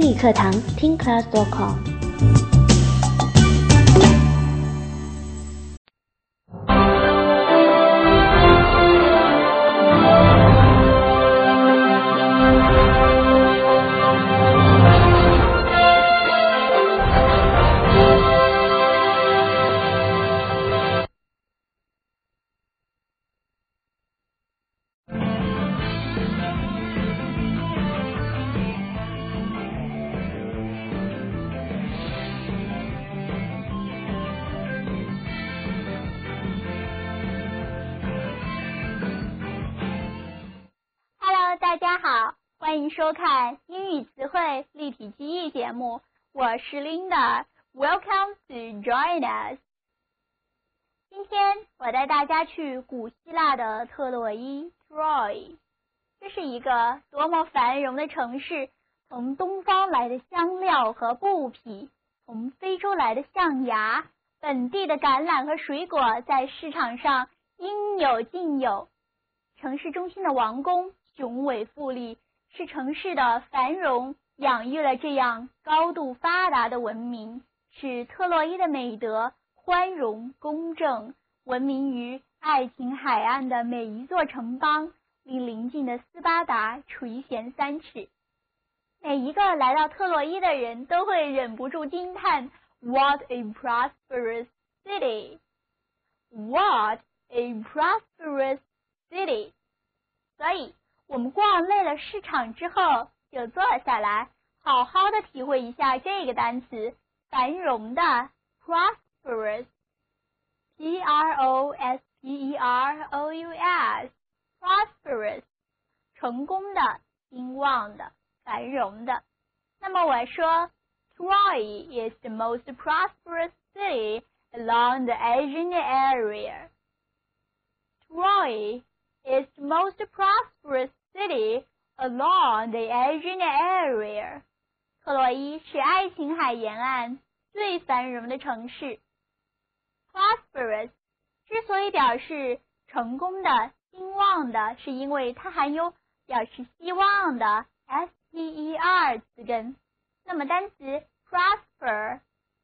语课堂听 class.com。 大家好，欢迎收看英语词汇立体记忆节目，我是 Linda。Welcome to join us。今天我带大家去古希腊的特洛伊 Troy， 这是一个多么繁荣的城市，从东方来的香料和布匹，从非洲来的象牙，本地的橄榄和水果在市场上应有尽有。城市中心的王宫雄伟富丽，是城市的繁荣养育了这样高度发达的文明，使特洛伊的美德宽容公正，闻名于爱琴海岸的每一座城邦，令邻近的斯巴达垂涎三尺。每一个来到特洛伊的人都会忍不住惊叹 What a prosperous city! What a prosperous city! 所以我们逛累了市场之后，就坐下来好好的体会一下这个单词繁荣的 prosperous Prosperous prosperous 成功的兴旺的繁荣的。那么我说 Troy is the most prosperous city along the Aegean area. Troy is the most prosperous city along the Aegean area. 特洛伊是爱琴海沿岸最繁荣的城市。Prosperous 之所以表示成功的、兴旺的，是因为它含有表示希望的 S-P-E-R 词根。那么单词 prosper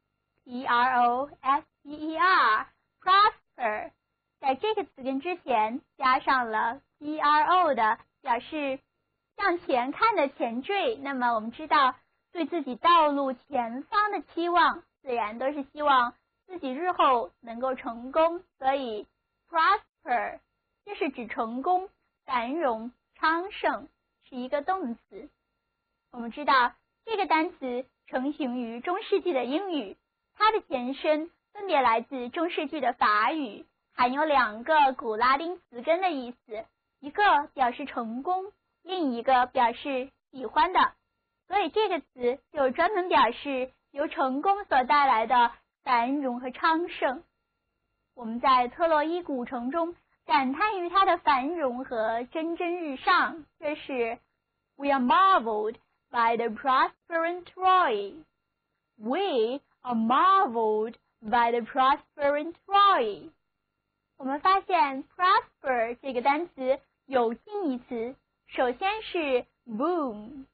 P-R-O-S-P-E-R prosper在这个词根之前加上了 P-R-O 的表示向前看的前缀，那么我们知道对自己道路前方的期望自然都是希望自己日后能够成功，所以 prosper 就是指成功、繁荣、昌盛，是一个动词。我们知道这个单词成型于中世纪的英语，它的前身分别来自中世纪的法语，含有两个古拉丁词根的意思，一个表示成功，另一个表示喜欢的，所以这个词就专门表示由成功所带来的繁荣和昌盛。我们在特洛伊古城中感叹于它的繁荣和蒸蒸日上，这是 We are marveled by the prospering Troy. We are marveled by the prospering Troy. 我们发现 prosper 这个单词有近义词，首先是 boom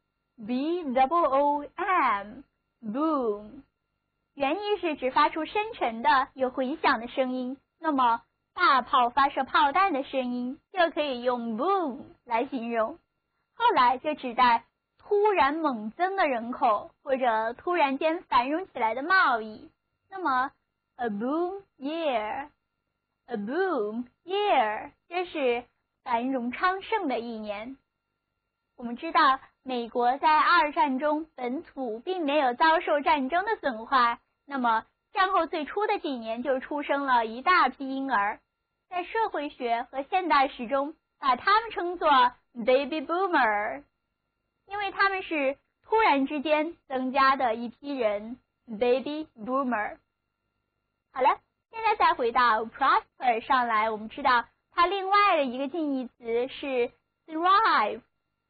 B-O-O-M boom 原意是指发出深沉的有回响的声音，那么大炮发射炮弹的声音就可以用 boom 来形容，后来就指代突然猛增的人口或者突然间繁荣起来的贸易。那么 a boom year A boom year 这是繁荣昌盛的一年。我们知道美国在二战中本土并没有遭受战争的损坏，那么战后最初的几年就出生了一大批婴儿，在社会学和现代史中把他们称作 baby boomer， 因为他们是突然之间增加的一批人 baby boomer。 好了，现在再回到 prosper 上来，我们知道它另外的一个近义词是 thrive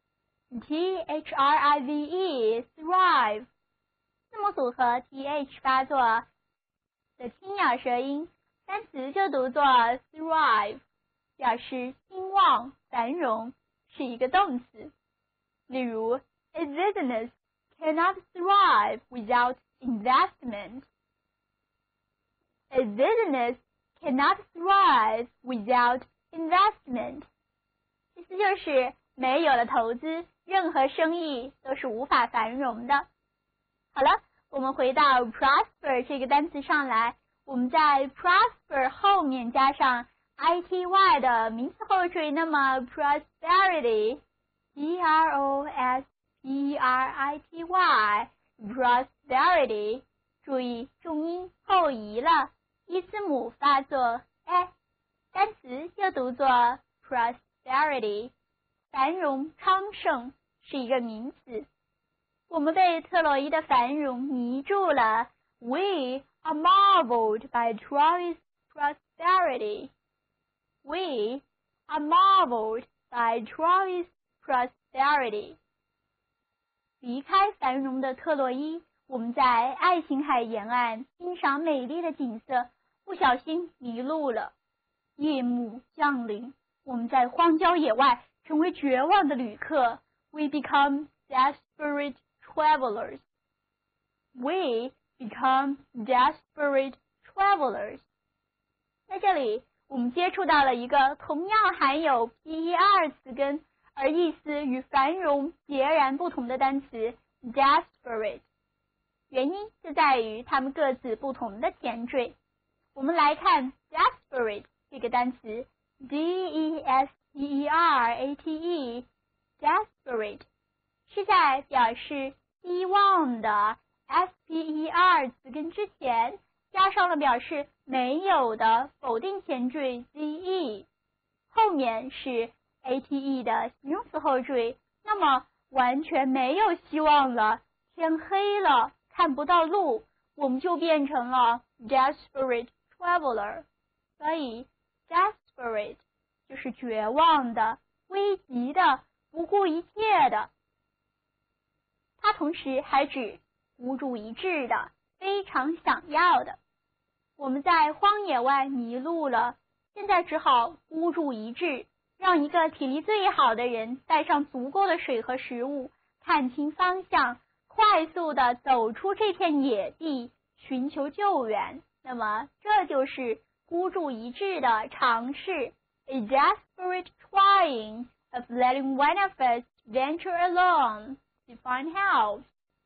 T-H-R-I-V-E thrive 字母组合 T-H 发作的轻咬舌音，单词就读作 thrive， 表示兴旺、繁荣，是一个动词。例如 A business cannot thrive without investment. A business cannot thrive without investment. 意思就是没有了投资，任何生意都是无法繁荣的。好了，我们回到 prosper 这个单词上来，我们在 prosper 后面加上 ity 的名词后缀，那么 prosperity prosperity 注意重音后移了，一字母发作 a， 单词又读作 prosperity， 繁荣昌盛是一个名词。我们被特洛伊的繁荣迷住了。We are marveled by Troy's prosperity. We are marveled by Troy's prosperity. 离开繁荣的特洛伊，我们在爱琴海沿岸欣赏美丽的景色，不小心迷路了。夜幕降临，我们在荒郊野外成为绝望的旅客。We become desperate travelers. We become desperate travelers. 在这里，我们接触到了一个同样含有 per 词根，而意思与繁荣截然不同的单词 desperate。原因就在于它们各自不同的前缀。我们来看 desperate 这个单词 desperate desperate 是在表示希望的 SPER 词根之前加上了表示没有的否定前缀 ZE， 后面是 ATE 的形容词后缀，那么完全没有希望了，天黑了，看不到路，我们就变成了 desperate traveler。 所以 desperate 就是绝望的、危急的、不顾一切的。它同时还指孤注一掷的、非常想要的。我们在荒野外迷路了，现在只好孤注一掷，让一个体力最好的人带上足够的水和食物，看清方向，快速地走出这片野地，寻求救援。那么这就是孤注一掷的尝试 ，a desperate trying of letting one of us venture alone to find help.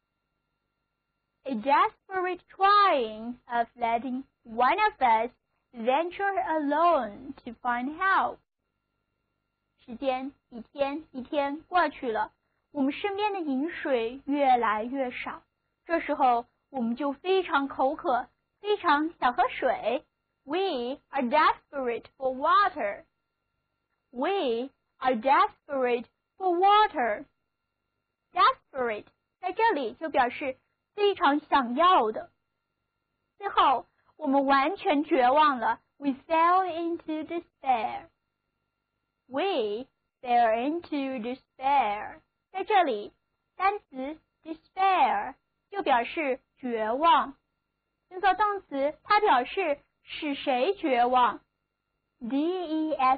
A desperate trying of letting one of us venture alone to find help. 时间一天一天过去了，我们身边的饮水越来越少，这时候我们就非常口渴，非常想喝水。We are desperate for water. We are desperate for water. Desperate 在这里就表示非常想要的。最后我们完全绝望了。We fell into despair. We fell into despair. 在这里单词 despair 就表示绝望，用作动词它表示使谁绝望。 despair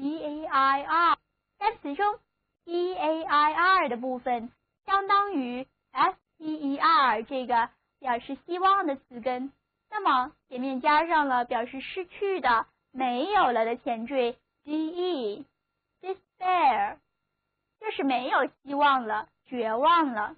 单词中 eair 的部分相当于 SPER 这个表示希望的词根，那么前面加上了表示失去的、没有了的前缀 de despair， 就是没有希望了，绝望了。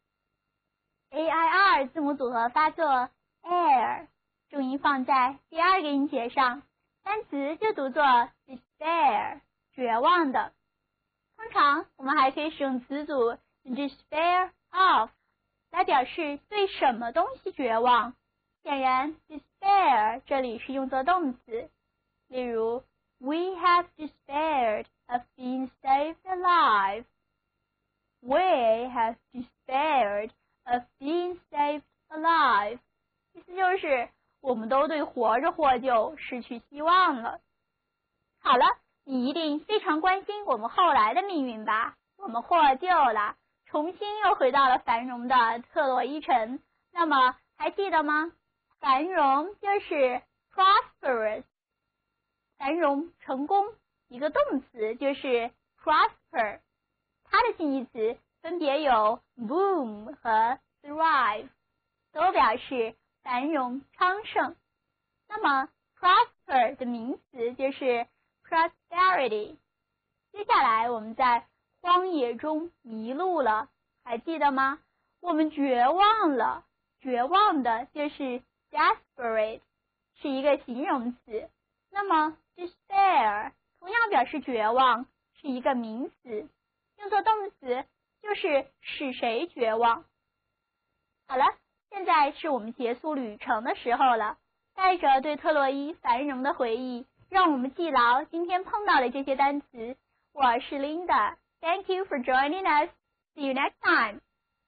AIR 字母组合发作 air， 重音放在第二个音节上，单词就读作 despair， 绝望的。通常我们还可以使用词组 despair of 来表示对什么东西绝望。显然 despair 这里是用作动词，例如 We have despaired of being saved alive. We have despaired of being saved alive. 意思就是我们都对活着获救失去希望了。好了，你一定非常关心我们后来的命运吧？我们获救了，重新又回到了繁荣的特洛伊城。那么还记得吗？繁荣就是 prosperous， 繁荣成功，一个动词就是 prosper， 它的近义词分别别有 boom 和 thrive， 都表示繁荣昌盛。那么 prosper 的名词就是 prosperity。接下来我们在荒野中迷路了，还记得吗？我们绝望了，绝望的就是 desperate， 是一个形容词。那么 despair 同样表示绝望，是一个名词，用作动词就是使谁绝望。好了，现在是我们结束旅程的时候了，带着对特洛伊繁荣的回忆，让我们记牢今天碰到的这些单词。我是 Linda， Thank you for joining us. See you next time.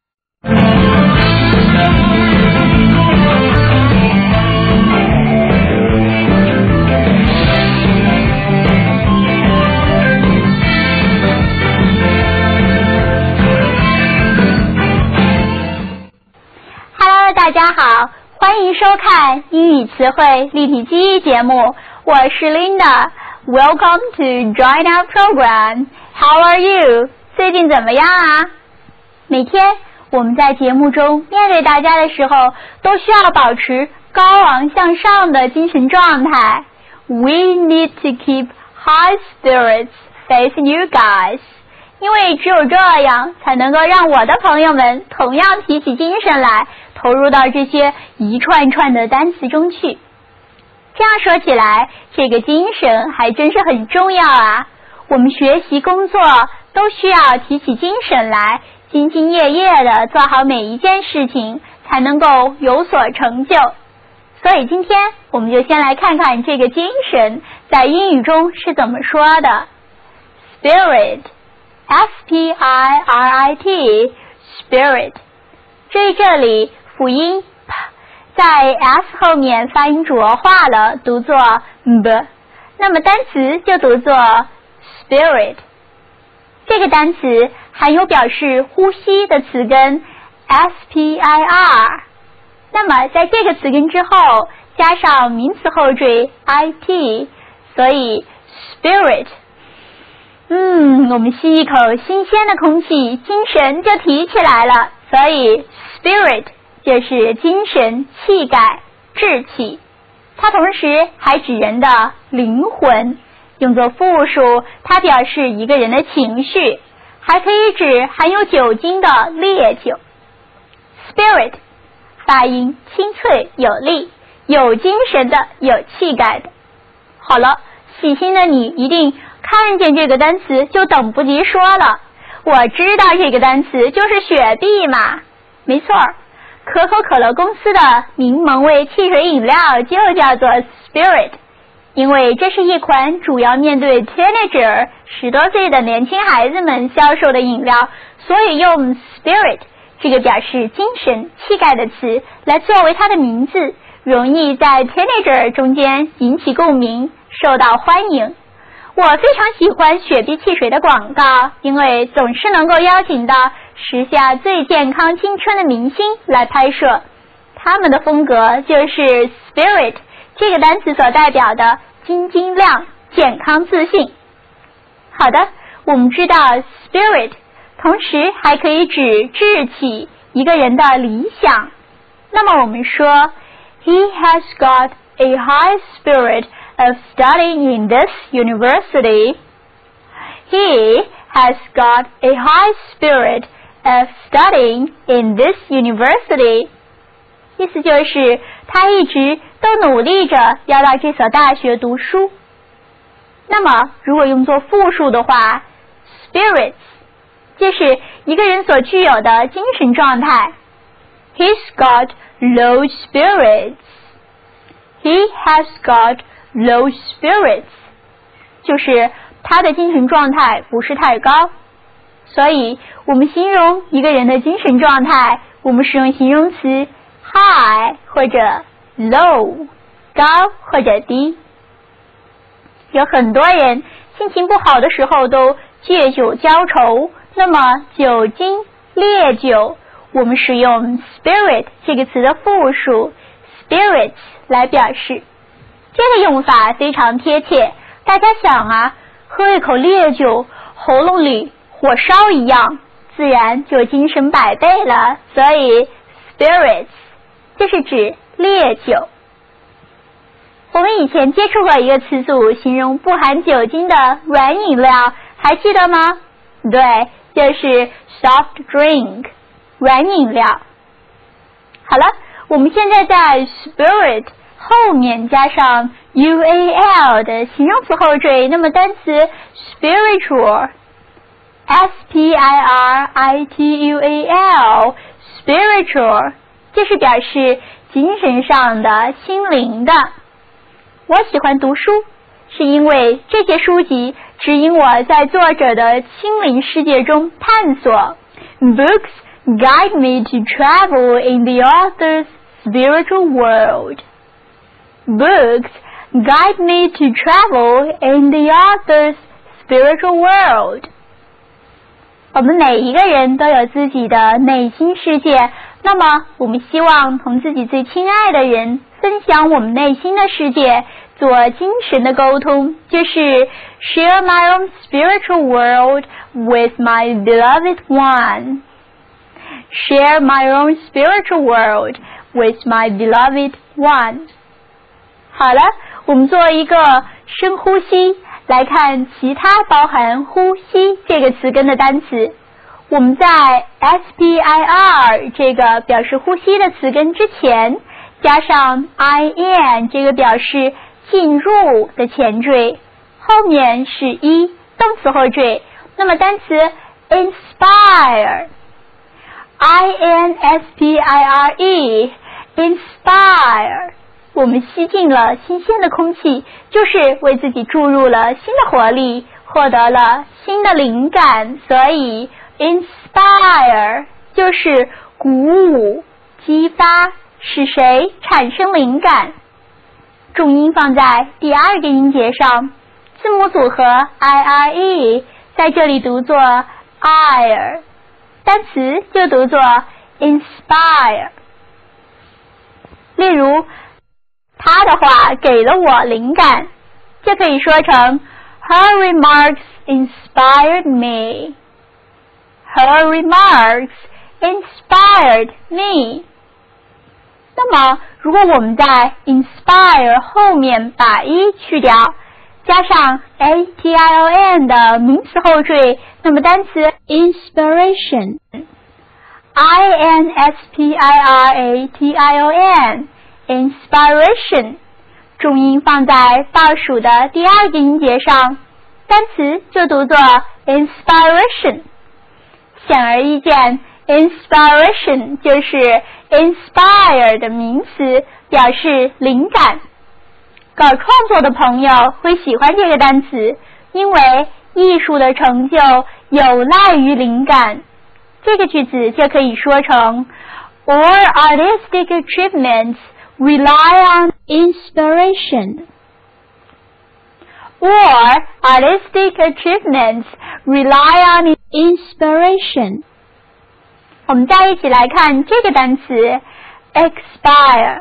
Hello， 大家好，欢迎收看英语词汇立体记忆节目，我是 Linda。Welcome to Join Our Program. How are you? 最近怎么样啊？每天我们在节目中面对大家的时候，都需要保持高昂向上的精神状态。We need to keep high spirits facing you guys. 因为只有这样，才能够让我的朋友们同样提起精神来，投入到这些一串串的单词中去。这样说起来，这个精神还真是很重要啊！我们学习工作都需要提起精神来，兢兢业业地做好每一件事情，才能够有所成就。所以今天我们就先来看看这个精神在英语中是怎么说的。 Spirit S-P-I-R-I-T Spirit， 这里辅音 P在 S 后面发音浊化了，读作 B， 那么单词就读作 Spirit。 这个单词含有表示呼吸的词根 S-P-I-R， 那么在这个词根之后加上名词后缀 I-T， 所以 Spirit。我们吸一口新鲜的空气，精神就提起来了，所以 Spirit 就是精神、气概、志气。它同时还指人的灵魂，用作复数，它表示一个人的情绪，还可以指含有酒精的烈酒。 Spirit 发音清脆有力，有精神的，有气概的。好了，细心的你一定看见这个单词就等不及说了，我知道这个单词就是雪碧嘛。没错，可口可乐公司的柠檬味汽水饮料就叫做 Spirit， 因为这是一款主要面对 teenager 10多岁的年轻孩子们销售的饮料，所以用 Spirit 这个表示精神、气概的词来作为它的名字，容易在 teenager 中间引起共鸣，受到欢迎。我非常喜欢雪碧汽水的广告，因为总是能够邀请到时下最健康青春的明星来拍摄，他们的风格就是 Spirit 这个单词所代表的晶晶亮、健康自信。好的，我们知道 Spirit 同时还可以指志气，一个人的理想。那么我们说 He has got a high spirit of studying in this university. He has got a high spirit of studying in this university. 意思就是他一直都努力着要到这所大学读书。那么如果用作复数的话， spirits 就是一个人所具有的精神状态。 He's got low spirits. He has got low spirits 就是他的精神状态不是太高。所以我们形容一个人的精神状态，我们使用形容词 high 或者 low， 高或者低。有很多人心情不好的时候都借酒浇愁，那么酒精、烈酒，我们使用 spirit 这个词的复数 spirits 来表示。这个用法非常贴切，大家想啊，喝一口烈酒，喉咙里火烧一样， 自然就精神百倍了。所以 spirits 就是指烈酒。我们以前接触过一个词组，形容不含酒精的软饮料，还记得吗？对，就是 soft drink 软饮料。好了，我们现在在 spirit 后面加上 ual 的形容词后缀，那么单词 spiritual spiritual spiritual 就是表示精神上的、心灵的。我喜欢读书，是因为这些书籍指引我在作者的心灵世界中探索。Books guide me to travel in the author's spiritual world. Books guide me to travel in the author's spiritual world. 我们每一个人都有自己的内心世界，那么我们希望同自己最亲爱的人分享我们内心的世界，做精神的沟通，就是 share my own spiritual world with my beloved one. Share my own spiritual world with my beloved one. 好了，我们做一个深呼吸，来看其他包含呼吸这个词根的单词。我们在 spir 这个表示呼吸的词根之前加上 in 这个表示进入的前缀，后面是一动词后缀。那么单词 inspire inspire inspire 我们吸进了新鲜的空气，就是为自己注入了新的活力，获得了新的灵感，所以 inspire 就是鼓舞、激发，使谁产生灵感。重音放在第二个音节上，字母组合 ire 在这里读作 ire， 单词就读作 inspire。 例如他的话给了我灵感，就可以说成 Her remarks inspired me. Her remarks inspired me. 那么如果我们在 inspire 后面把一去掉，加上 ation 的名词后缀，那么单词 inspiration inspiration inspiration 重音放在倒数的第二个音节上，单词就读作 inspiration。 显而易见， inspiration 就是 inspire 的名词，表示灵感。搞创作的朋友会喜欢这个单词，因为艺术的成就有赖于灵感。这个句子就可以说成 All artistic achievements rely on inspiration. Or artistic achievements rely on inspiration. 我们再一起来看这个单词 expire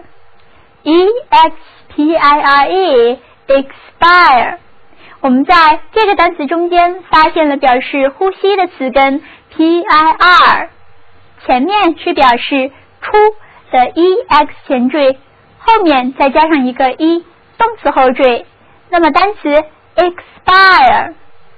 expire expire。 我们在这个单词中间发现了表示呼吸的词根 pir， 前面是表示出的 ex 前缀，后面再加上一个一动词后缀，那么单词 expire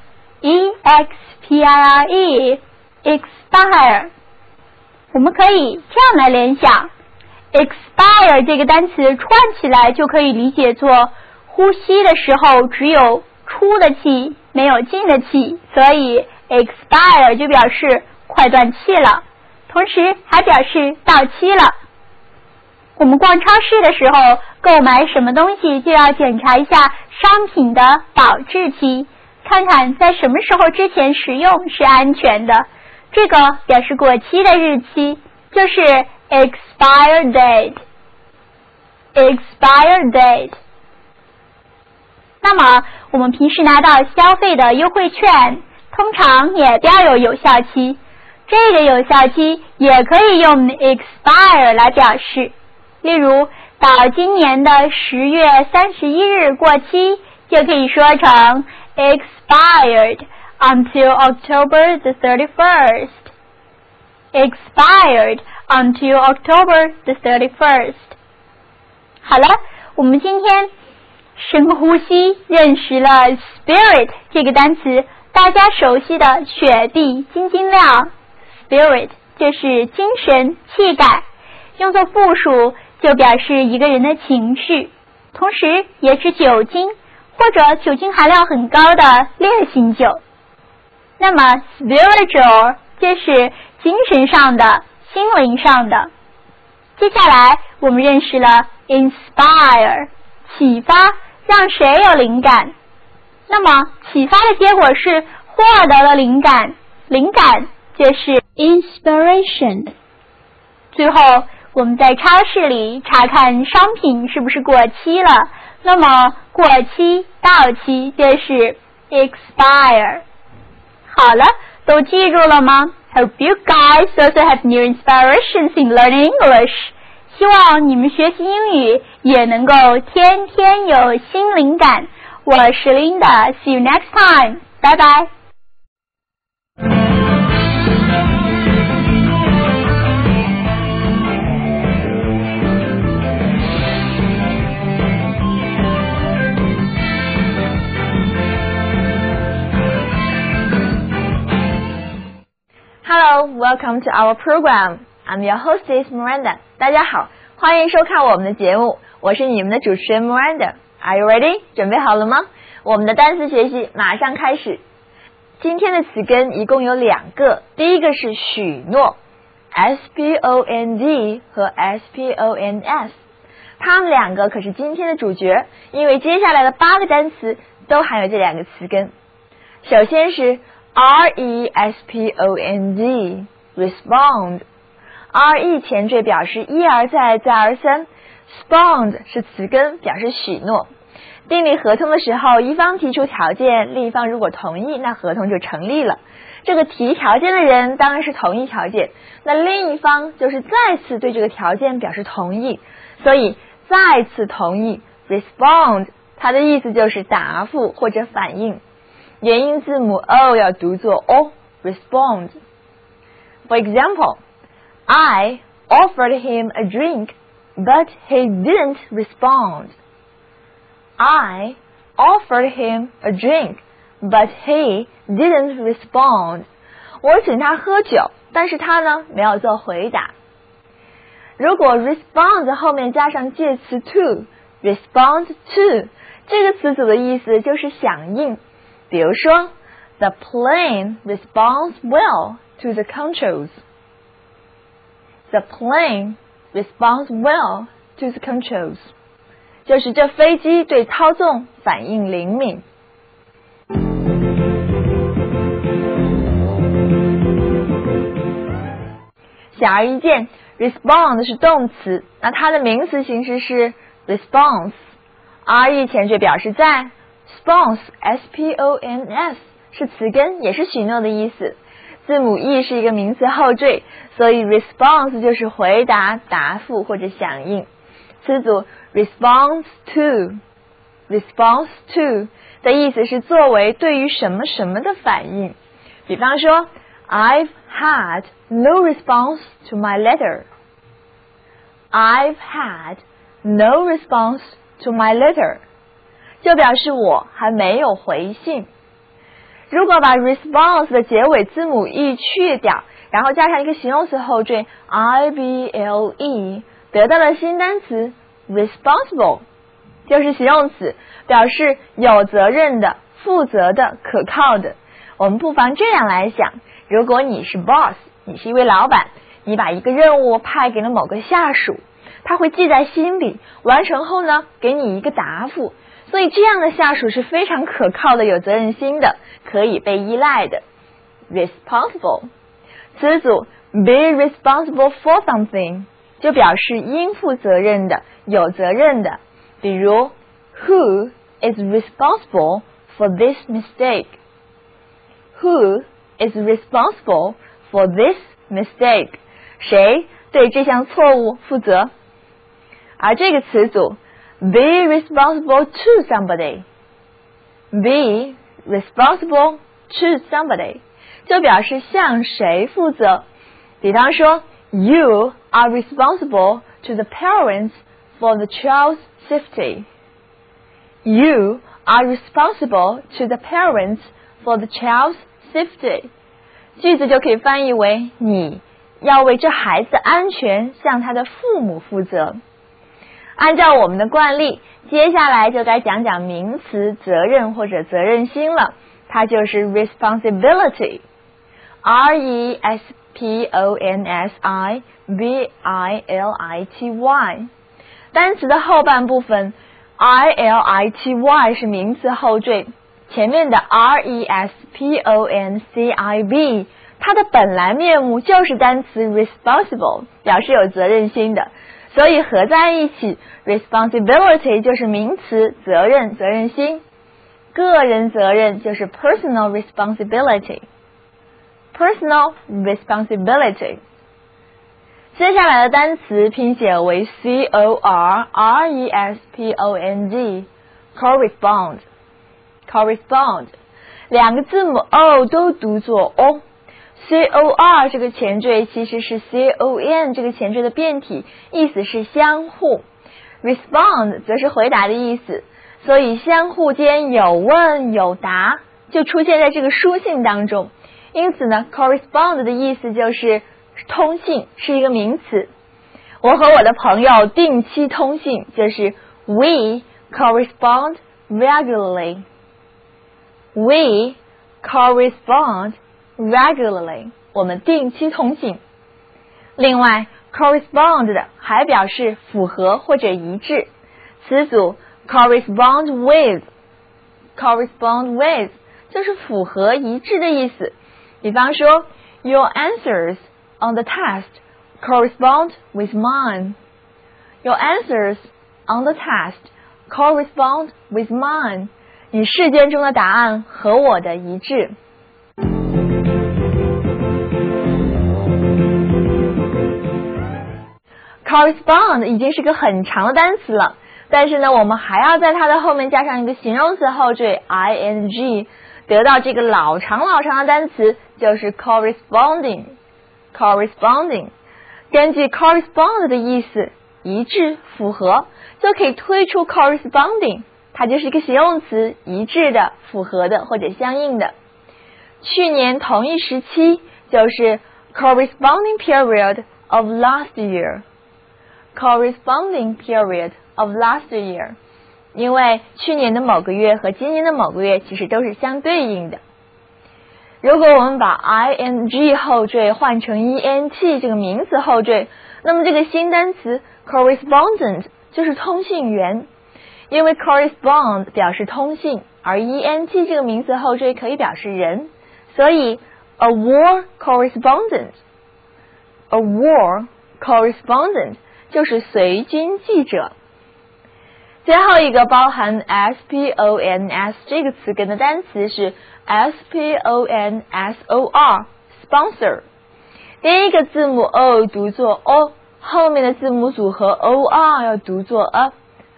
expire expire， 我们可以这样来联想， expire 这个单词串起来就可以理解作呼吸的时候只有出的气没有进的气，所以 expire 就表示快断气了，同时还表示到期了。我们逛超市的时候购买什么东西就要检查一下商品的保质期，看看在什么时候之前食用是安全的，这个表示过期的日期就是 expire date expire date。 那么我们平时拿到消费的优惠券通常也标有有效期，这个有效期也可以用 expire 来表示，例如到今年的10月31日过期，就可以说成 expired until October the 31st expired until October the 31st. 好了，我们今天深呼吸认识了 spirit 这个单词，大家熟悉的雪地晶晶亮 spirit 就是精神气概，用作复数就表示一个人的情绪，同时也指酒精或者酒精含量很高的烈性酒。那么 spiritual 就是精神上的心灵上的。接下来我们认识了 inspire 启发，让谁有灵感。那么启发的结果是获得了灵感，灵感就是 inspiration。 最后我们在超市里查看商品是不是过期了，那么过期到期就是 expire。 好了，都记住了吗？ Hope you guys also have new inspirations in learning English。 希望你们学习英语也能够天天有新灵感。我是 Linda， See you next time， 拜拜。 Hello, welcome to our program. I'm your hostess Miranda. 大家好，欢迎收看我们的节目，我是你们的主持人 Miranda. Are you ready? 准备好了吗？我们的单词学习马上开始。今天的词根一共有2个，第一个是许诺 S-P-O-N-D 和 S-P-O-N-S， 它们2个可是今天的主角，因为接下来的8个单词都含有这2个词根。首先是R-E-S-P-O-N-D respond， R-E 前缀表示一而再再而三， Spond 是词根表示许诺。订立合同的时候，一方提出条件，另一方如果同意，那合同就成立了。这个提条件的人当然是同意条件，那另一方就是再次对这个条件表示同意，所以再次同意 respond 它的意思就是答复或者反应。元音字母 O 要读作 O respond。 For example, I offered him a drink, but he didn't respond. I offered him a drink, but he didn't respond. 我请他喝酒，但是他呢没有做回答。如果 respond 后面加上介词 to， respond to 这个词组的意思就是响应。比如说 The plane responds well to the controls. The plane responds well to the controls. 就是这飞机对操纵反应灵敏。显而易见 respond 是动词，那它的名词形式是 response。 re 前缀表示在， spons S-P-O-N-S 是词根，也是许诺的意思。字母 e 是一个名词后缀，所以 response 就是回答、答复或者响应。词组 response to 的意思是作为对于什么什么的反应。比方说 I've had no response to my letter. I've had no response to my letter 就表示我还没有回信。如果把 response 的结尾字母 e 去掉，然后加上一个形容词后缀 ible， 得到了新单词 responsible， 就是形容词，表示有责任的、负责的、可靠的。我们不妨这样来想，如果你是 boss， 你是一位老板，你把一个任务派给了某个下属，他会记在心里，完成后呢给你一个答复，所以这样的下属是非常可靠的、有责任心的，可以被依赖的。 responsible 词组 be responsible for something 就表示应负责任的、有责任的。比如 Who is responsible for this mistake? Who is responsible for this mistake? 谁对这项错误负责？而这个词组 be responsible to somebody, be responsible to somebody 就表示向谁负责。 比方说 You are responsible to the parents for the child's safety. You are responsible to the parents for the child's safety. 句子就可以翻译为你要为这孩子的安全向他的父母负责。按照我们的惯例，接下来就该讲讲名词责任或者责任心了，它就是 responsibility. responsibility. 单词的后半部分 ility 是名词后缀，前面的 responsib 它的本来面目就是单词 responsible， 表示有责任心的，所以合在一起 responsibility 就是名词责任责任心，个人责任就是 personal responsibility。 personal responsibility。 接下来的单词拼写为 correspond correspond 两个字母 o 都读作 o。 cor 这个前缀其实是 con 这个前缀的变体，意思是相互。 respond 则是回答的意思，所以相互间有问有答就出现在这个书信当中，因此呢 correspond 的意思就是通信，是一个名词。我和我的朋友定期通信，就是 we correspond regularly. We correspond regularly. 我们定期通信。另外 correspond 的还表示符合或者一致，词组 correspond with 就是符合一致的意思。比方说 Your answers on the test correspond with mine. Your answers on the test correspond with mine. 你试卷中的答案和我的一致。correspond 已经是个很长的单词了，但是呢，我们还要在它的后面加上一个形容词后缀 ing， 得到这个老长的单词就是 corresponding。根据 correspond 的意思，一致符合，就可以推出 corresponding， 它就是一个形容词，一致的、符合的或者相应的。去年同一时期就是 corresponding period of last year。 corresponding period of last year， 因为去年的某个月和今年的某个月其实都是相对应的。如果我们把 ing 后缀换成 ent 这个名词后缀，那么这个新单词 correspondent 就是通信员，因为 correspond 表示通信，而 ent 这个名词后缀可以表示人，所以 a war correspondent 就是随军记者。最后一个包含 spons 这个词根的单词是 sponsor sponsor。 第一个字母 o 读作 o， 后面的字母组合 or 要读作 a。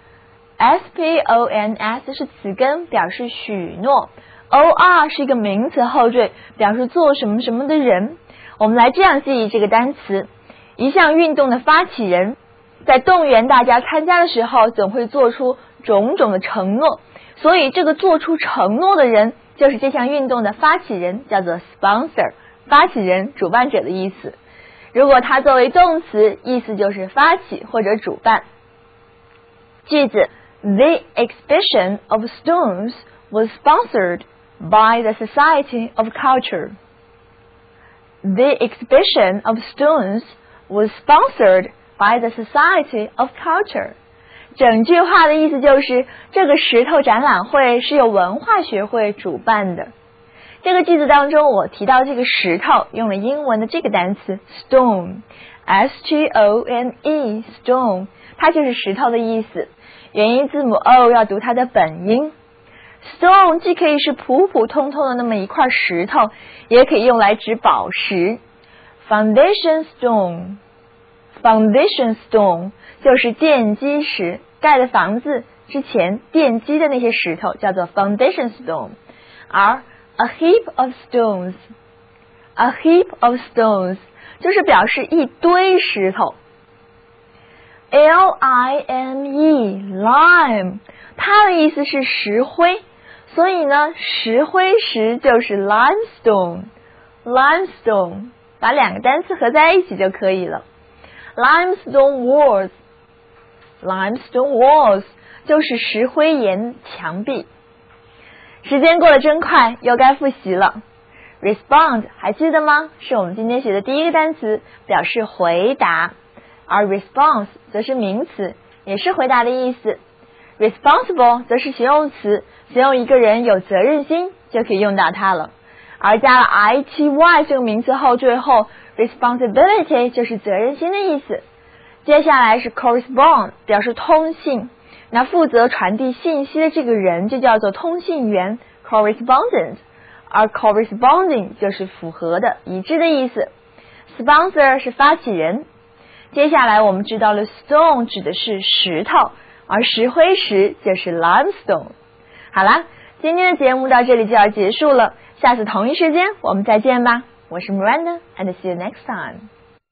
spons 是词根，表示许诺， or 是一个名词后缀，表示做什么什么的人。我们来这样记忆这个单词，一项运动的发起人在动员大家参加的时候，总会做出种种的承诺，所以这个做出承诺的人就是这项运动的发起人，叫做 sponsor， 发起人、主办者的意思。如果它作为动词，意思就是发起或者主办。句子 The exhibition of stones was sponsored by the Society of Culture. The exhibition of stones was sponsored by the Society of Culture。 整句话的意思就是这个石头展览会是由文化学会主办的。这个句子当中我提到这个石头用了英文的这个单词 stone stone stone， 它就是石头的意思。元音字母 o 要读它的本音。 stone 既可以是普普通通的那么一块石头，也可以用来指宝石。 foundation stone 就是奠基石，盖的房子之前奠基的那些石头叫做 foundation stone。 而 a heap of stones 就是表示一堆石头。lime， 它的意思是石灰，所以呢，石灰石就是 limestone， 把两个单词合在一起就可以了。limestone walls 就是石灰岩墙壁。时间过得真快，又该复习了。respond 还记得吗？是我们今天学的第一个单词，表示回答。而 response 则是名词，也是回答的意思。responsible 则是形容词，形容一个人有责任心，就可以用到它了。而加了 ity 这个名词后缀后 responsibility 就是责任心的意思。接下来是 correspond， 表示通信，那负责传递信息的这个人就叫做通信员 correspondent， 而 corresponding 就是符合的、一致的意思。sponsor 是发起人。接下来我们知道了 stone 指的是石头，而石灰石就是 limestone。 好啦，今天的节目到这里就要结束了，下次同一时间我们再见吧。我是 Miranda and see you next time。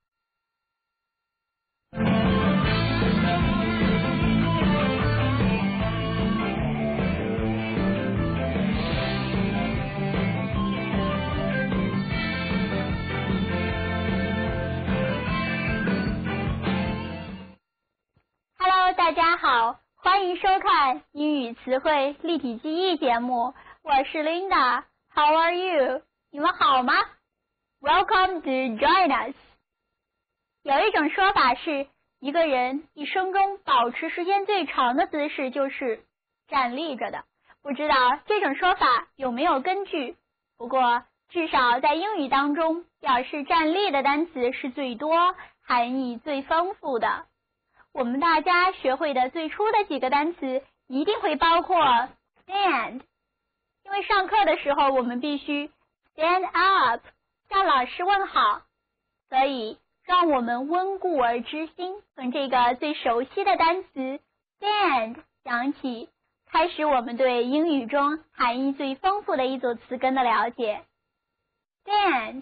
大家好，欢迎收看英语词汇立体记忆节目，我是 Linda。How are you？ 你们好吗 ？Welcome to join us。有一种说法是，一个人一生中保持时间最长的姿势就是站立着的。不知道这种说法有没有根据？不过至少在英语当中，表示站立的单词是最多、含义最丰富的。我们大家学会的最初的几个单词一定会包括 stand， 因为上课的时候我们必须 stand up 向老师问好，所以让我们温故而知新，从这个最熟悉的单词 stand 讲起，开始我们对英语中含义最丰富的一组词根的了解。 stand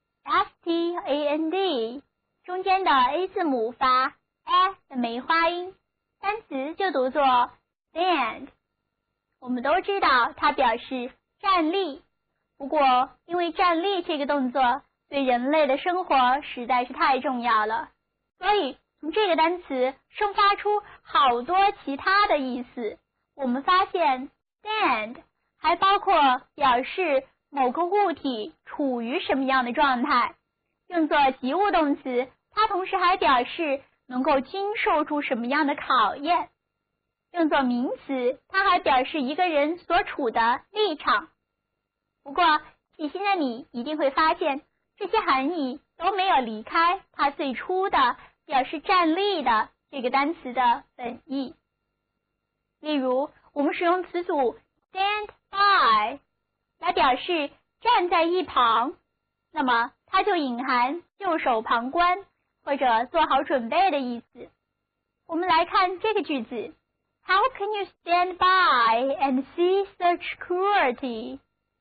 S-T-A-N-D 中间的 A 字母发a 的梅花音，单词就读作 stand。 我们都知道它表示站立，不过因为站立这个动作对人类的生活实在是太重要了，所以从这个单词生发出好多其他的意思。我们发现 stand 还包括表示某个物体处于什么样的状态，用作及物动词，它同时还表示能够经受住什么样的考验。用作名词，它还表示一个人所处的立场。不过细心的你一定会发现，这些含义都没有离开它最初的表示站立的这个单词的本意。例如我们使用词组 stand by 来表示站在一旁，那么它就隐含袖手旁观或者做好准备的意思。我们来看这个句子 How can you stand by and see such cruelty?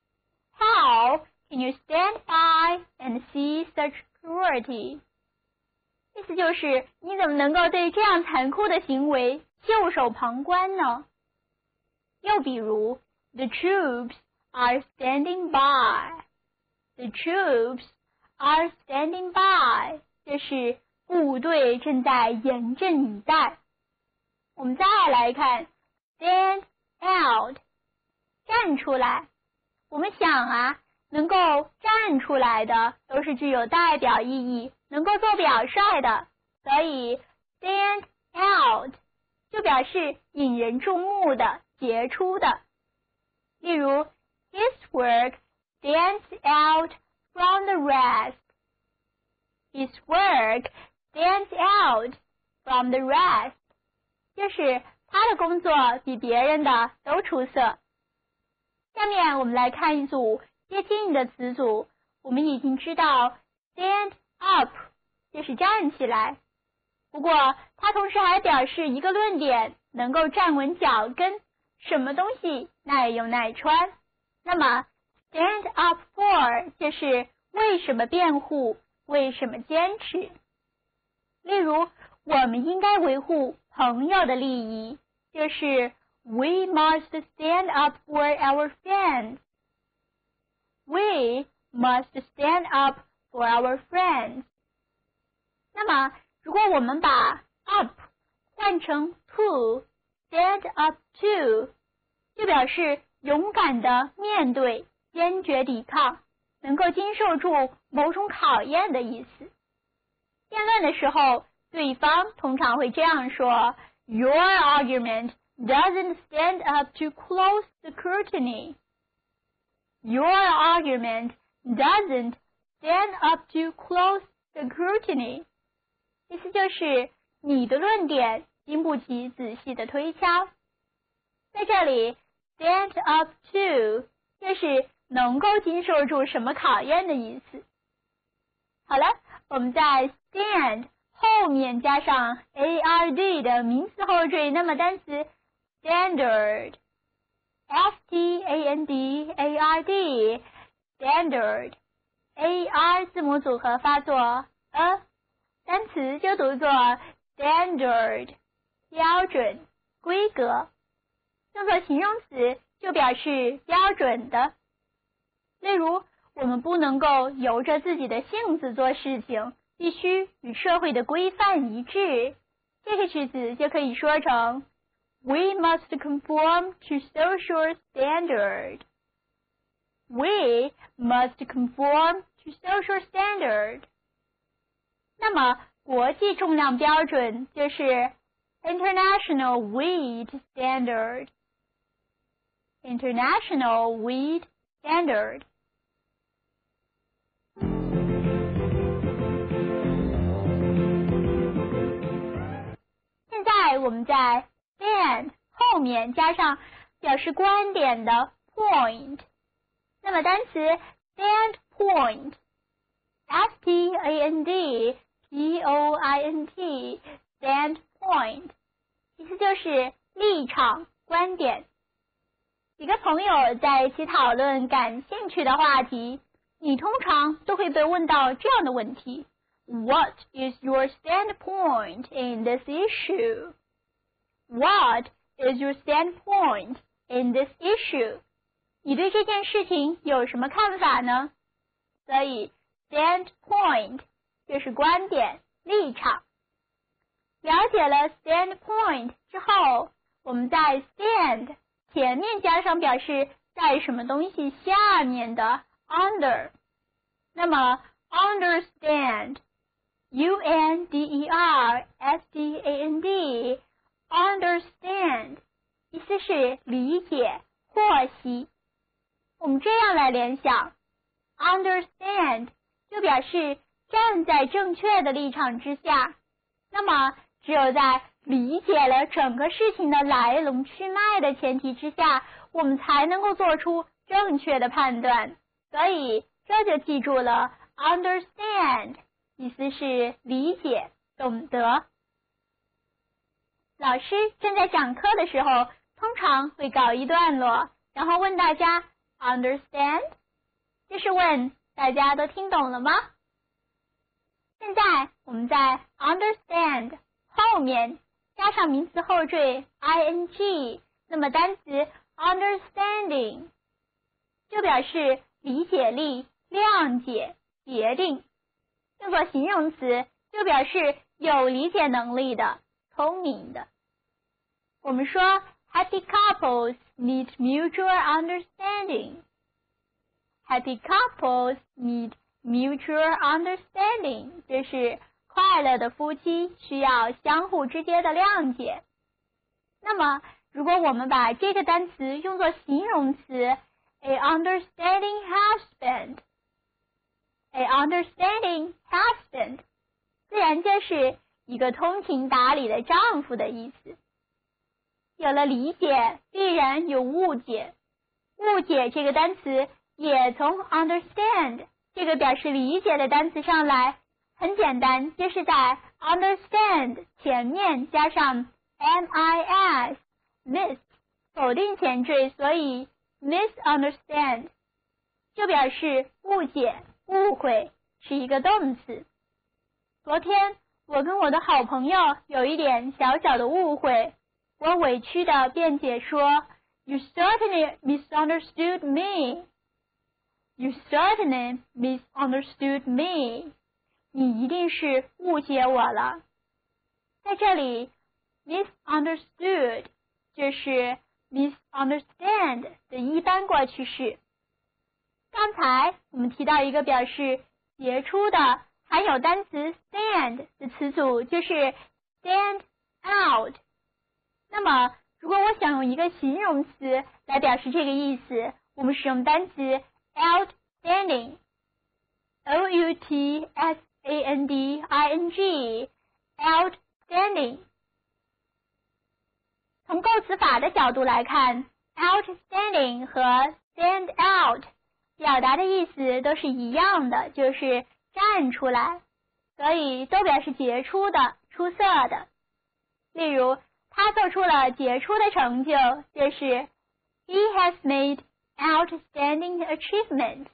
How can you stand by and see such cruelty? 意思就是你怎么能够对这样残酷的行为袖手旁观呢？又比如 The troops are standing by. The troops are standing by.就是部队正在严阵以待。我们再来看 stand out 站出来。我们想啊，能够站出来的都是具有代表意义，能够做表率的，所以 stand out 就表示引人注目的、杰出的。例如 His work stands out from the rest.His work stands out from the rest. 就是他的工作比别人的都出色。下面我们来看一组接近的词组。我们已经知道 stand up 就是站起来，不过它同时还表示一个论点能够站稳脚跟，什么东西耐用耐穿。那么 stand up for 就是为什么辩护， 为什么坚持。例如，我们应该维护朋友的利益，就是 We must stand up for our friends. We must stand up for our friends. 那么，如果我们把 up 换成 to, stand up to, 就表示勇敢地面对，坚决抵抗，能够经受住某种考验的意思。辩论的时候，对方通常会这样说 Your argument doesn't stand up to close the scrutiny. Your argument doesn't stand up to close the scrutiny. 意思就是你的论点经不起仔细的推敲。在这里 stand up to 就是能够经受住什么考验的意思。好了，我们在 stand 后面加上 ard 的名词后缀，那么单词 standard standard standard ar 字母组合发作 a， 单词就读作 standard 标准规格，用作形容词就表示标准的。例如，我们不能够由着自己的性子做事情，必须与社会的规范一致。这个句子就可以说成 We must conform to social standard. We must conform to social standard. 那么，国际重量标准就是 International Weight Standard. International Weight Standard. 现在我们在 stand 后面加上表示观点的 point， 那么单词 standpoint standpoint standpoint 意思就是立场观点。几个朋友在一起讨论感兴趣的话题，你通常都会被问到这样的问题 What is your standpoint in this issue? What is your standpoint in this issue? 你对这件事情有什么看法呢？所以 standpoint 就是观点立场。了解了 standpoint 之后，我们在 stand 前面加上表示在什么东西下面的 under， 那么 understand understand understand 意思是理解获悉。我们这样来联想 understand 就表示站在正确的立场之下，那么只有在理解了整个事情的来龙去脉的前提之下，我们才能够做出正确的判断。所以这就记住了 understand 意思是理解懂得。老师正在讲课的时候，通常会告一段落，然后问大家 understand， 就是问大家都听懂了吗？现在我们在 understand 后面加上名词后缀 ing， 那么单词 understanding 就表示理解力、谅解、决定，用作形容词就表示有理解能力的、聪明的。我们说 happy couples need mutual understanding. Happy couples need mutual understanding 就是快乐的夫妻需要相互之间的谅解。那么如果我们把这个单词用作形容词 a understanding husband， a understanding husband 自然就是一个通情达理的丈夫的意思。有了理解，必然有误解。误解这个单词也从 understand 这个表示理解的单词上来，很简单，就是在 understand 前面加上 mis miss 否定前缀，所以 misunderstand 就表示误解、误会、 是一个动词。昨天我跟我的好朋友有一点小小的误会，我委屈地辩解说 You certainly misunderstood me. You certainly misunderstood me. 你一定是误解我了。在这里 misunderstood 就是 misunderstand 的一般过去式。刚才我们提到一个表示杰出的含有单词 stand 的词组，就是 stand out。那么如果我想用一个形容词来表示这个意思，我们使用单词 outstanding outstanding outstanding。 从构词法的角度来看， outstanding 和 stand out 表达的意思都是一样的，就是站出来，所以都表示杰出的、出色的。例如他做出了杰出的成就，就是 He has made outstanding achievement.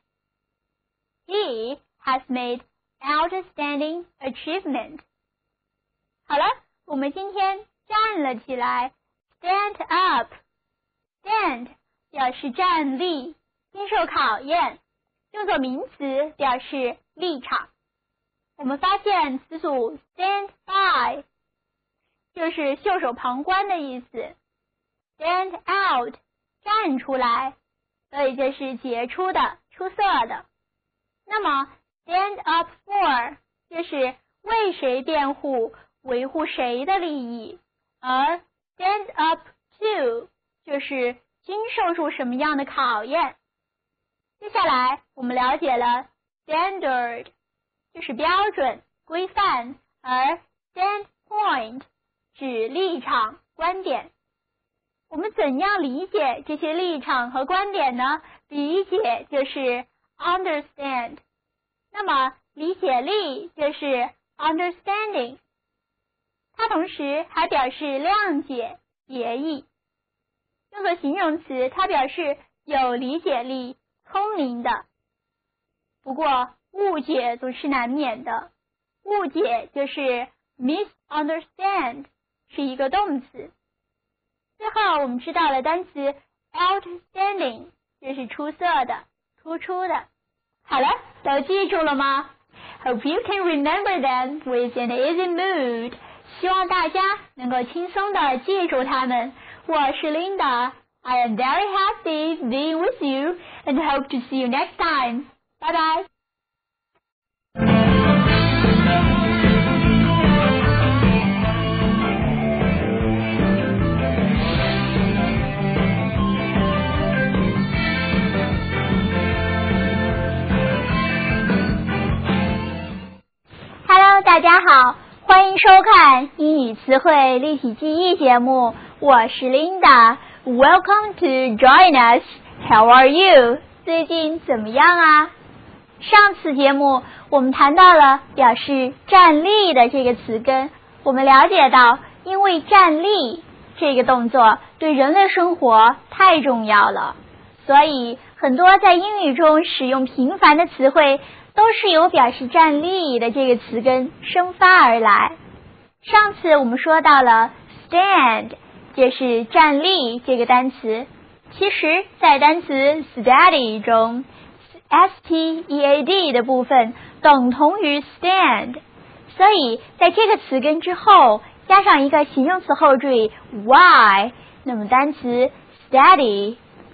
He has made outstanding achievement. 好了，我们今天站了起来 stand up. Stand 表示站立，经受考验，用作名词表示立场。我们发现词组 stand by 就是袖手旁观的意思， stand out 站出来，所以就是杰出的、出色的。那么 stand up for 就是为谁辩护、维护谁的利益，而 stand up to 就是经受住什么样的考验。接下来我们了解了 standard 就是标准、规范，而 standpoint 指立场、观点。我们怎样理解这些立场和观点呢？理解就是 understand， 那么理解力就是 understanding， 它同时还表示谅解、协议。用作形容词，它表示有理解力、聪明的。不过误解总是难免的，误解就是 misunderstand， 是一个动词。最后我们知道了单词 outstanding， 就是出色的、突出的。好了，都记住了吗？ Hope you can remember them with an easy mood。 希望大家能够轻松地记住它们。我是 Linda， I am very happy being with you and hope to see you next time. Bye bye. Hello， 大家好，欢迎收看英语词汇立体记忆节目，我是 Linda。Welcome to join us. How are you? 最近怎么样啊？上次节目我们谈到了表示站立的这个词根，我们了解到，因为站立这个动作对人类生活太重要了，所以很多在英语中使用频繁的词汇都是由表示站立的这个词根生发而来。上次我们说到了 stand， 就是站立这个单词，其实在单词 study 中 stead 的部分等同于 stand， 所以在这个词根之后加上一个形容词后缀 y， 那么单词 steady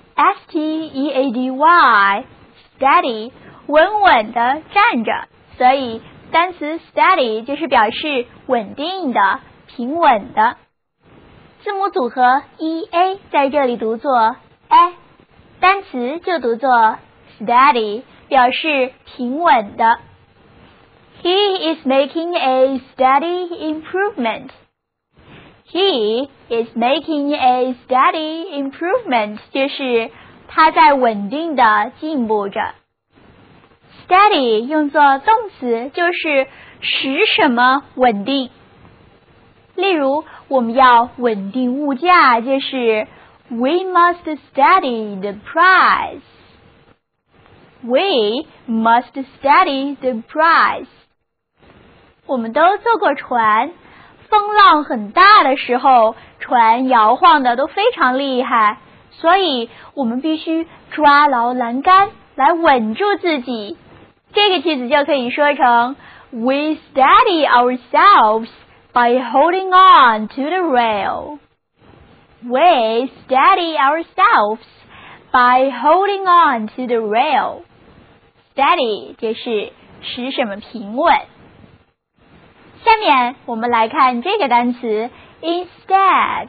steady steady 稳稳地站着，所以单词 steady 就是表示稳定的、平稳的。字母组合 ea 在这里读作 a， 单词就读作 steady， 表示平稳的。He is making a steady improvement. He is making a steady improvement， 就是他在稳定地进步着。Steady 用作动词就是使什么稳定。例如我们要稳定物价，就是 We must steady the price. We must study the price. 我们都坐过船，风浪很大的时候，船摇晃的都非常厉害，所以我们必须抓牢栏杆来稳住自己。这个句子就可以说成 We steady ourselves by holding on to the rail. We steady ourselves by holding on to the rail. Steady 就是使什么平稳。下面我们来看这个单词 instead.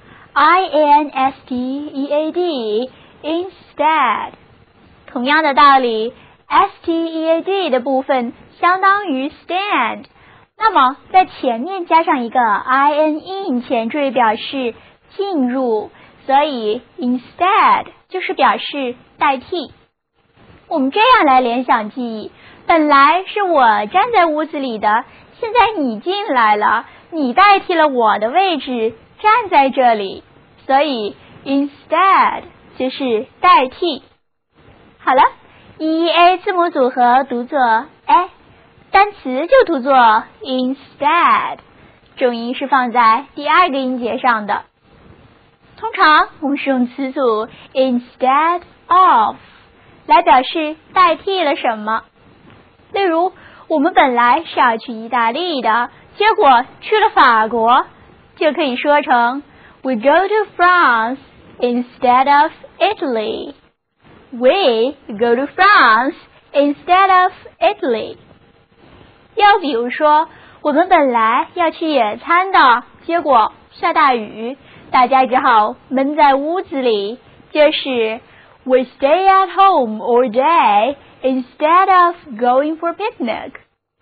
I-N-S-T-E-A-D instead. 同样的道理 S-T-E-A-D 的部分相当于 stand， 那么在前面加上一个 I-N-E 前缀表示进入，所以 instead 就是表示代替。我们这样来联想记忆，本来是我站在屋子里的，现在你进来了，你代替了我的位置站在这里，所以 instead 就是代替。好了 EEA 字母组合读作 A， 单词就读作 instead， 重音是放在第二个音节上的。通常我们使用词组 instead of 来表示代替了什么。例如我们本来是要去意大利的，结果去了法国，就可以说成 We go to France instead of Italy. We go to France instead of Italy. 又比如说我们本来要去野餐的，结果下大雨，大家只好闷在屋子里，就是 We stay at home all day instead of going for picnic.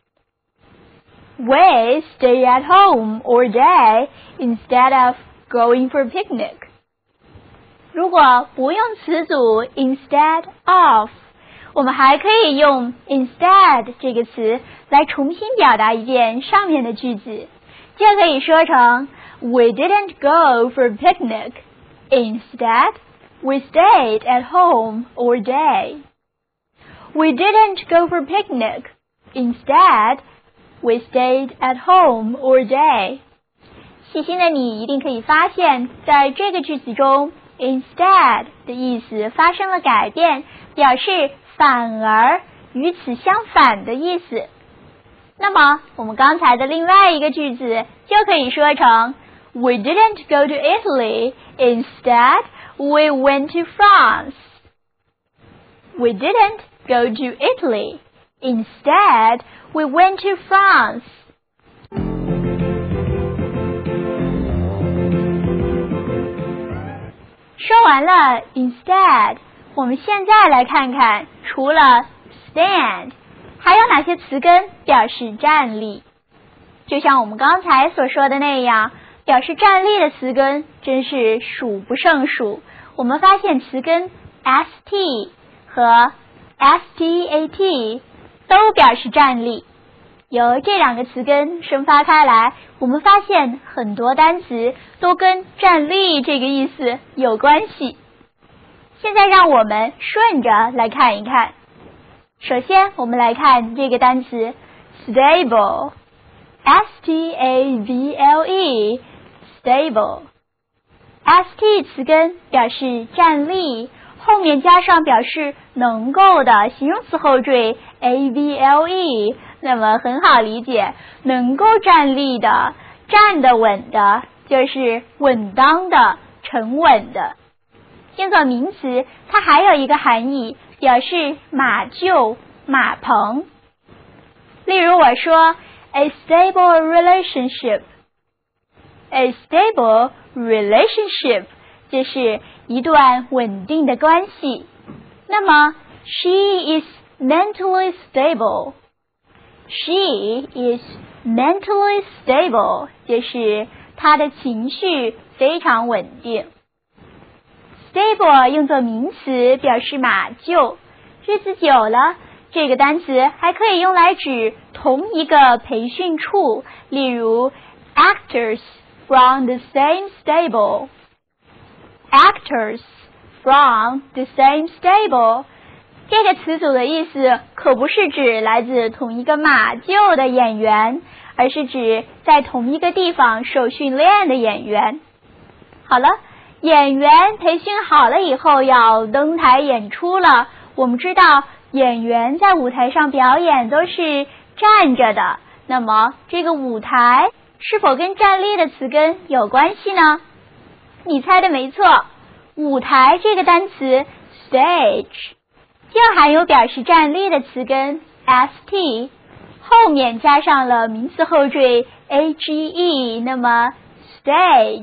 We stay at home all day instead of going for picnic. 如果不用词组 instead of， 我们还可以用 instead 这个词来重新表达一遍上面的句子，就可以说成 We didn't go for picnic. Instead, we stayed at home all day. We didn't go for picnic. Instead, we stayed at home all day. 细心的你一定可以发现，在这个句子中 instead 的意思发生了改变，表示反而与此相反的意思。那么我们刚才的另外一个句子就可以说成 We didn't go to Italy. Instead, we went to France. We didn't go to Italy. Instead, we went to France. 说完了 instead， 我们现在来看看除了 stand 还有哪些词根表示站立。就像我们刚才所说的那样，表示站立的词根真是数不胜数。我们发现词根 st 和 stat 都表示站立。由这两个词根生发开来，我们发现很多单词都跟站立这个意思有关系。现在让我们顺着来看一看。首先我们来看这个单词 stable, S-T-A-B-L-E, stable. st 词根表示站立，后面加上表示能够的形容词后缀 able， 那么很好理解，能够站立的，站得稳的，就是稳当的，沉稳的。用作名词，它还有一个含义，表示马厩、马棚。例如我说 a stable relationship. A stable relationship 就是一段稳定的关系。那么 she is mentally stable. She is mentally stable 就是她的情绪非常稳定。Stable 用作名词表示马厩，日子久了，这个单词还可以用来指同一个培训处，例如 actors from the same stable. Actors from the same stable 这个词组的意思可不是指来自同一个马厩的演员，而是指在同一个地方受训练的演员。好了，演员培训好了以后要登台演出了。我们知道演员在舞台上表演都是站着的，那么这个舞台是否跟站立的词根有关系呢？你猜的没错，舞台这个单词 stage 就含有表示站立的词根 st， 后面加上了名词后缀 age， 那么 stage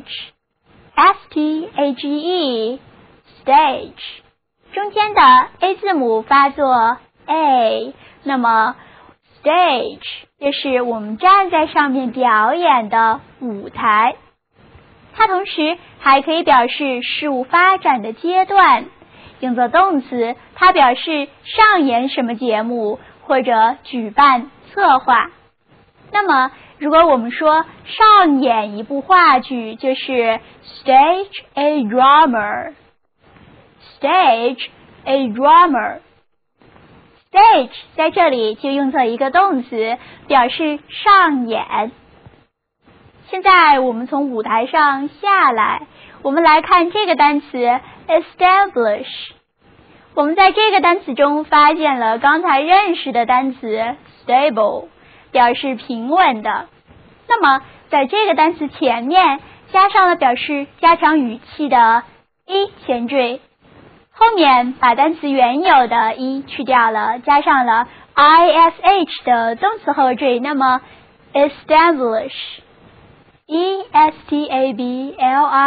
stage stage 中间的 a 字母发作 a， 那么 stage 就是我们站在上面表演的舞台。它同时还可以表示事物发展的阶段，用作动词，它表示上演什么节目或者举办策划。那么如果我们说上演一部话剧，就是 stage a drama stage a drama stage 在这里就用作一个动词，表示上演。现在我们从舞台上下来，我们来看这个单词 establish。 我们在这个单词中发现了刚才认识的单词 stable， 表示平稳的。那么在这个单词前面加上了表示加强语气的 e 前缀，后面把单词原有的 e 去掉了，加上了 ish 的动词后缀，那么 establish establish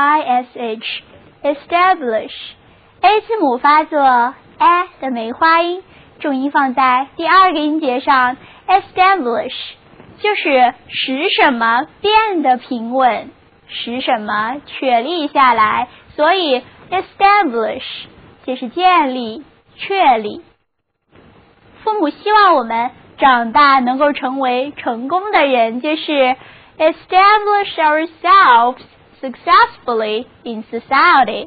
establish a 字母发作 a 的梅花音，重音放在第二个音节上， establish 就是使什么变得平稳，使什么确立下来，所以 establish 就是建立确立。父母希望我们长大能够成为成功的人，就是 establish ourselves successfully in society.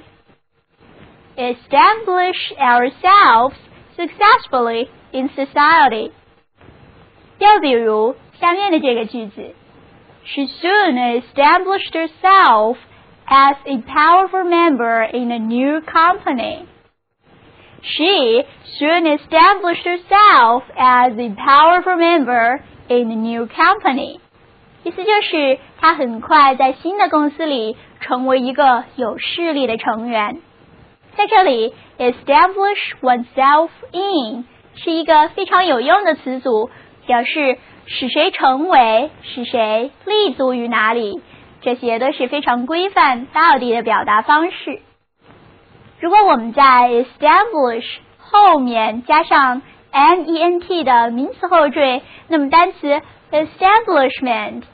Establish ourselves successfully in society. 又比如下面的这个句子 She soon established herself as a powerful member in a new company. She soon established herself as a powerful member in a new company. 意思就是她很快在新的公司里成为一个有势力的成员。在这里 establish oneself in 是一个非常有用的词组，表示使谁成为，使谁立足于哪里，这些都是非常规范到底的表达方式。如果我们在 establish 后面加上 ment 的名词后缀，那么单词 establishment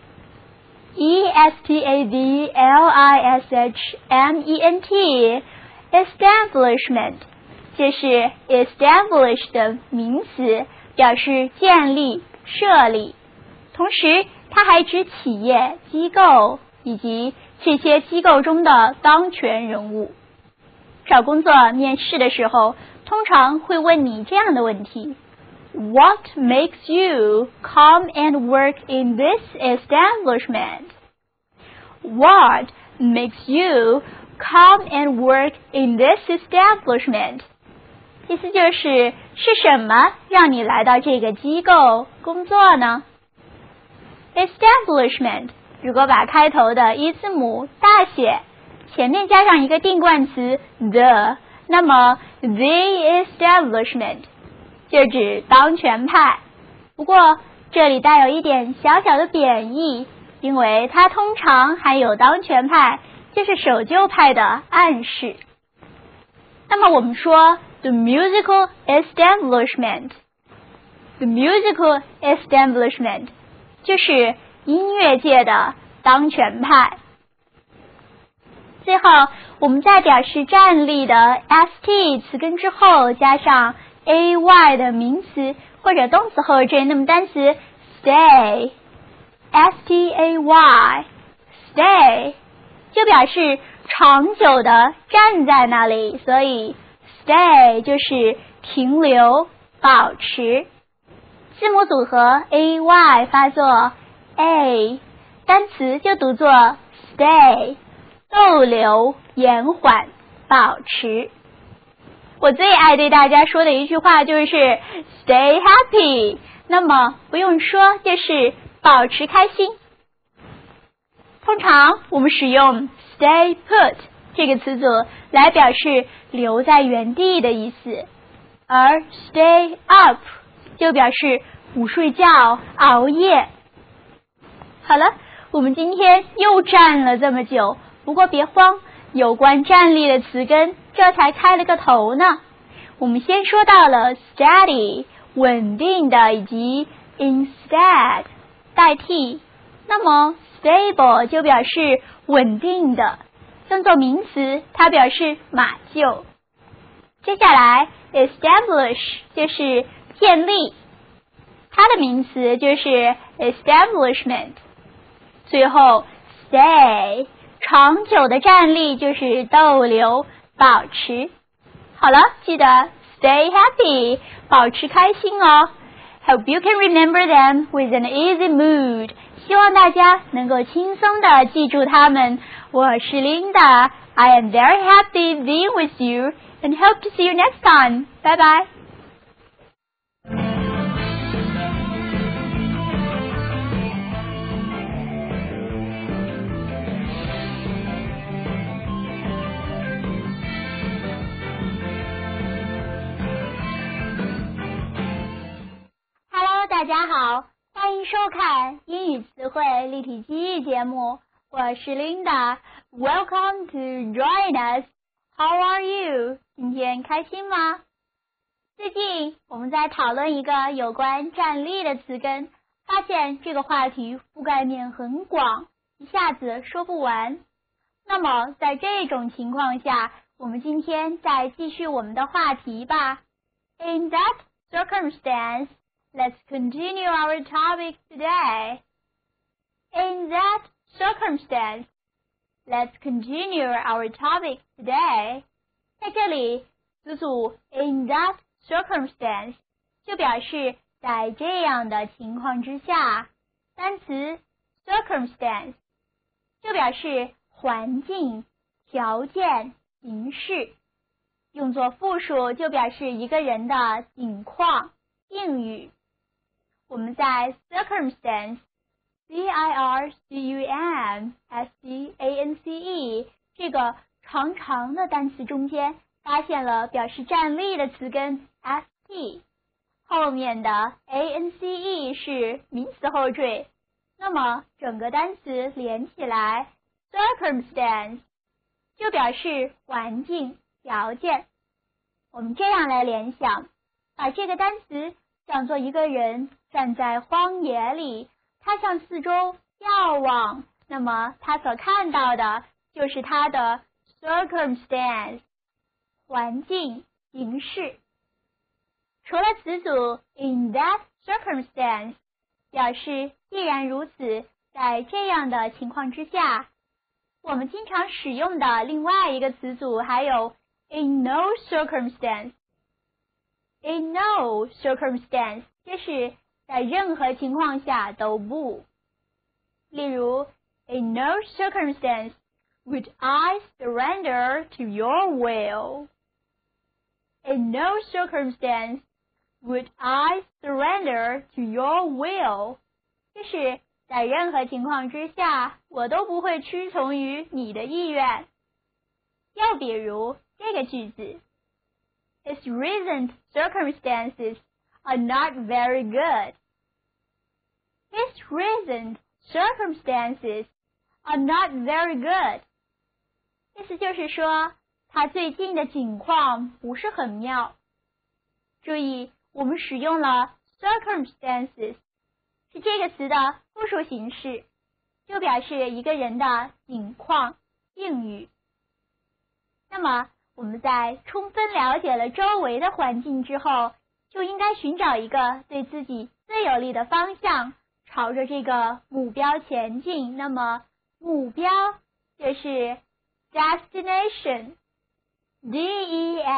establishment establishment 就是 establish 的名词，表示建立设立，同时它还指企业机构以及这些机构中的当权人物。找工作面试的时候通常会问你这样的问题 What makes you come and work in this establishment? What makes you come and work in this establishment? 意思就是什么让你来到这个机构工作呢？ Establishment 如果把开头的一字母大写，前面加上一个定冠词 the， 那么 the establishment 就指当权派。不过这里带有一点小小的贬义，因为它通常含有当权派就是守旧派的暗示。那么我们说 the musical establishment 就是音乐界的当权派。最后我们在表示站立的 st 词根之后加上 ay 的名词或者动词后缀，那么单词 stay stay 就表示长久的站在那里，所以 stay 就是停留、保持。字母组合 AY 发作 A， 单词就读作 stay， 逗留、延缓、保持。我最爱对大家说的一句话就是 stay happy， 那么不用说就是保持开心。通常我们使用 stay put 这个词组来表示留在原地的意思，而 stay up 就表示不睡觉、熬夜。好了，我们今天又站了这么久，不过别慌，有关站立的词根这才开了个头呢。我们先说到了 steady 稳定的以及 instead 代替，那么 stable 就表示稳定的，用作名词它表示马厩。接下来 establish 就是建立，它的名词就是 establishment。最后 stay 长久的站立就是逗留、保持。好了，记得 stay happy 保持开心哦。Hope you can remember them with an easy mood。希望大家能够轻松地记住它们。我是 Linda， I am very happy being with you and hope to see you next time. Bye bye. Hello， 大家好。欢迎收看英语词汇立体记忆节目，我是 Linda。Welcome to join us. How are you? 今天开心吗？最近我们在讨论一个有关站立的词根，发现这个话题覆盖面很广，一下子说不完。那么在这种情况下，我们今天再继续我们的话题吧。In that circumstance,Let's continue our topic today. In that circumstance, let's continue our topic today. 在这里，词组 in that circumstance 就表示在这样的情况之下，单词 circumstance 就表示环境、条件、形式，用作复数就表示一个人的景况、境遇。我们在 circumstance circumstance 这个长长的单词中间发现了表示站立的词根 st， 后面的 ance 是名词后缀，那么整个单词连起来 circumstance 就表示环境、条件。我们这样来联想，把这个单词想做一个人站在荒野里，他向四周眺望，那么他所看到的就是他的 circumstance 环境、形式。除了词组 in that circumstance 表示既然如此，在这样的情况之下，我们经常使用的另外一个词组还有 in no circumstance。In no circumstance 就是在任何情况下都不。例如 In no circumstance would I surrender to your will. In no circumstance would I surrender to your will. 就是在任何情况之下，我都不会屈从于你的意愿。又比如这个句子His recent circumstances are not very good. His recent circumstances are not very good. 意思就是说，他最近的境况不是很妙。注意，我们使用了 circumstances， 是这个词的复数形式，就表示一个人的境况、境遇。那么，我们在充分了解了周围的环境之后，就应该寻找一个对自己最有利的方向，朝着这个目标前进。那么目标就是 destination， D-E-S-T-I-O-N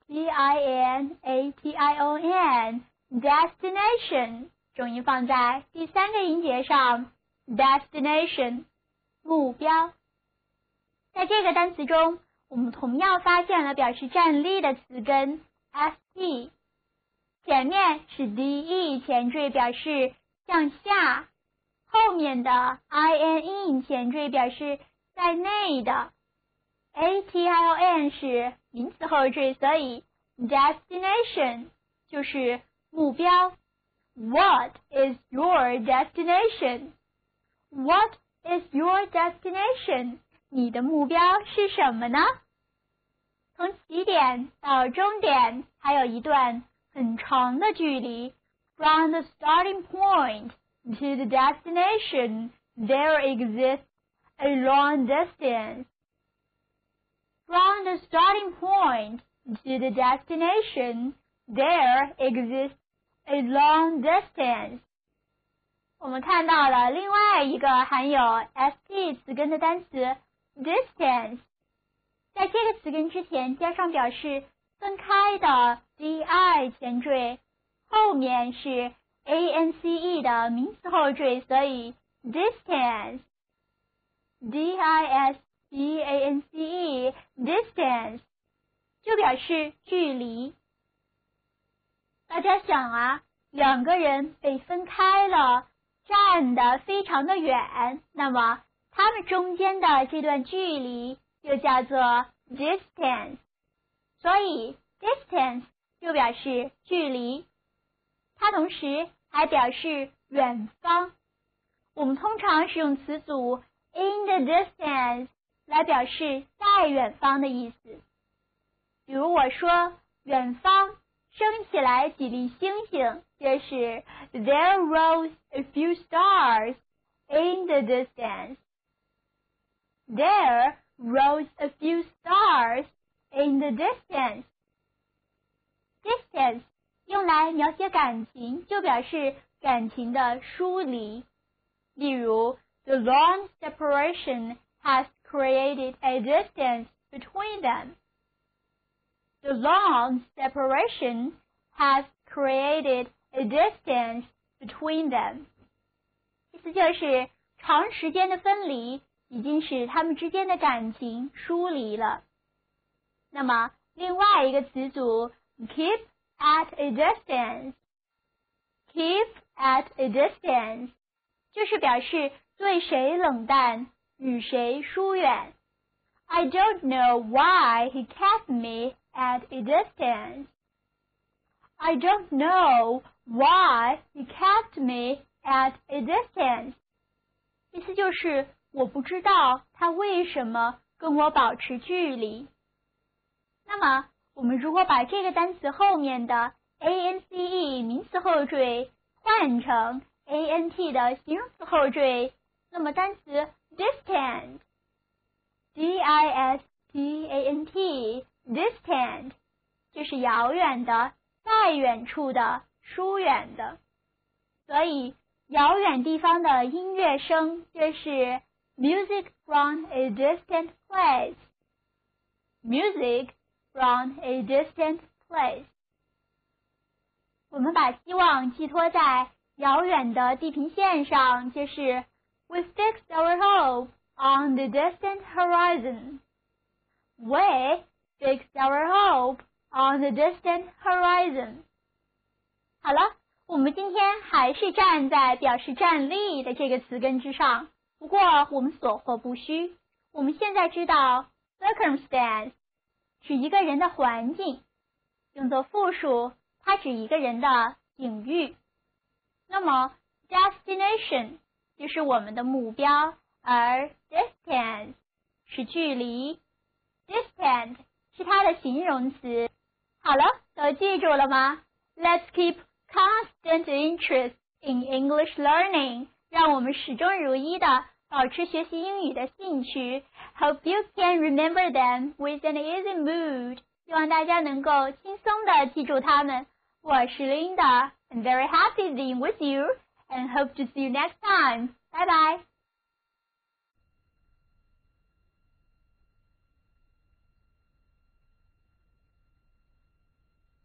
D-I-N-A-T-I-O-N destination 重音放在第三个音节上 destination 目标。在这个单词中，我们同样发现了表示站立的词根 st， 前面是 de 前缀表示向下，后面的 in 前缀表示在内的， ation 是名词后缀，所以 destination 就是目标。 What is your destination? What is your destination? 你的目标是什么呢？从起点到终点还有一段很长的距离。 From the starting point to the destination, there exists a long distance. From the starting point to the destination, there exists a long distance. 我们看到了另外一个含有 st 词根的单词 distance， 在这个词根之前加上表示分开的 di 前缀，后面是 ance 的名词后缀，所以 distance distance distance 就表示距离。大家想啊，两个人被分开了，站得非常的远，那么他们中间的这段距离就叫做 distance， 所以 distance 就表示距离，它同时还表示远方。我们通常使用词组 in the distance 来表示在远方的意思。比如我说远方升起来几粒星星，就是 There rose a few stars in the distance. There rose a few stars in the distance. Distance 用来描写感情，就表示感情的疏离。例如 The long separation has created a distance between them. The long separation has created a distance between them. 意思就是长时间的分离已经使他们之间的感情疏离了。那么另外一个词组 keep at a distance， keep at a distance 就是表示对谁冷淡，与谁疏远。I don't know why he kept me at a distance. I don't know why he kept me at a distance. 意思就是我不知道他为什么跟我保持距离。那么我们如果把这个单词后面的 ance 名词后缀换成 ant 的形容词后缀，那么单词 distant distant distant 就是遥远的，在远处的，疏远的。所以遥远地方的音乐声就是 music from a distant place. Music from a distant place. 我们把希望寄托在遥远的地平线上，就是 We fix our hope on the distant horizon. We fix our hope on the distant horizon. 好了，我们今天还是站在表示站立的这个词根之上，不过我们所获不虚。我们现在知道 circumstance 指一个人的环境，用作复数，它指一个人的境遇。那么 destination 就是我们的目标，而 distance 是距离， distant 是它的形容词。好了，都记住了吗？ Let's keep constant interest in English learning. 让我们始终如一的保持学习英语的兴趣。Hope you can remember them with an easy mood. 希望大家能够轻松的记住它们。我是 Linda. I'm very happy being with you and hope to see you next time. Bye bye.